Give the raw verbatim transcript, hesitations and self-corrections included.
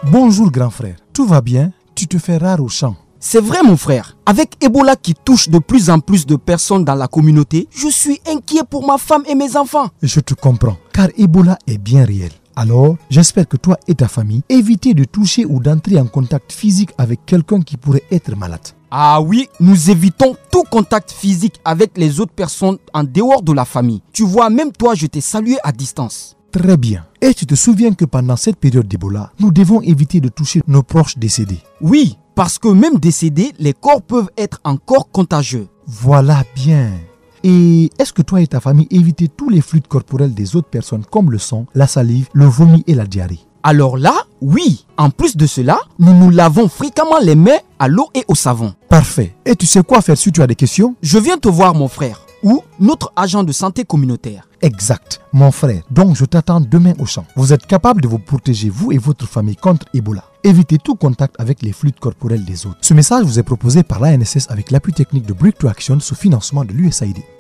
Bonjour grand frère, tout va bien? Tu te fais rare au champ. C'est vrai mon frère, avec Ebola qui touche de plus en plus de personnes dans la communauté, je suis inquiet pour ma femme et mes enfants. Je te comprends, car Ebola est bien réel. Alors, j'espère que toi et ta famille évitez de toucher ou d'entrer en contact physique avec quelqu'un qui pourrait être malade. Ah oui, nous évitons tout contact physique avec les autres personnes en dehors de la famille. Tu vois, même toi, je t'ai salué à distance. Très bien. Et tu te souviens que pendant cette période d'Ebola, nous devons éviter de toucher nos proches décédés. Oui, parce que même décédés, les corps peuvent être encore contagieux. Voilà bien. Et est-ce que toi et ta famille évitez tous les fluides corporels des autres personnes comme le sang, la salive, le vomi et la diarrhée? Alors là, oui. En plus de cela, nous nous lavons fréquemment les mains à l'eau et au savon. Parfait. Et tu sais quoi faire si tu as des questions? Je viens te voir mon frère ou notre agent de santé communautaire. Exact, mon frère. Donc je t'attends demain au champ. Vous êtes capable de vous protéger, vous et votre famille, contre Ebola. Évitez tout contact avec les fluides corporels des autres. Ce message vous est proposé par l'A N S S avec l'appui technique de Breakthrough Action sous financement de l'U S A I D.